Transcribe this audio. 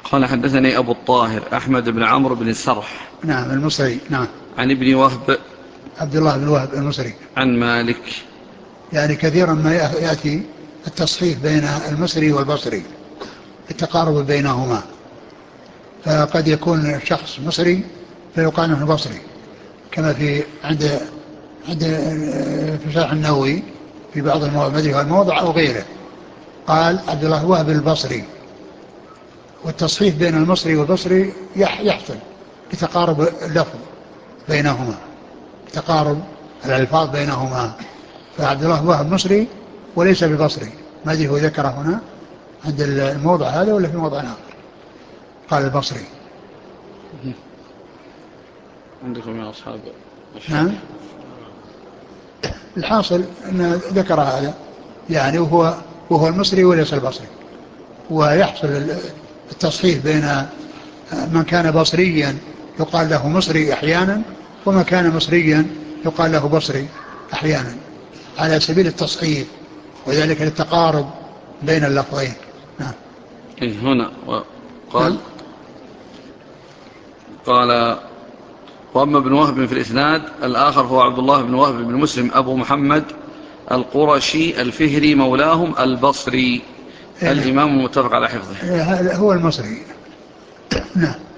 قال حدثني أبو الطاهر أحمد بن عمرو بن السرح. نعم المصري. نعم. عن ابن وهب عبد الله بن وهب المصري. عن مالك. يعني كثيرا ما يأتي التصحيح بين المصري والبصري، التقارب بينهما، فقد يكون الشخص مصري فيقال انه بصري، كما في عند في شرح النووي في بعض الموضع او غيره قال عبد الله وهب البصري، والتصحيح بين المصري والبصري يحصل بتقارب اللفظ بينهما، تقارب الألفاظ بينهما. فعبد الله وهب مصري وليس ببصري، ما أدري هو ذكره هنا عند الموضع هذا ولا في موضع آخر قال البصري. عندكم يا أصحاب الشرح. نعم. الحاصل أن ذكر هذا يعني وهو المصري وليس البصري، ويحصل التصحيح بين من كان بصريا يقال له مصري أحيانا، ومن كان مصريا يقال له بصري أحيانا، على سبيل التصحيح، وذلك للتقارب بين اللفظين. نعم. هنا نعم. قال وأما ابن وهب في الإسناد الآخر هو عبد الله بن وهب بن مسلم أبو محمد القرشي الفهري مولاهم البصري الإمام المتفق على حفظه. هذا هو المصري. نعم.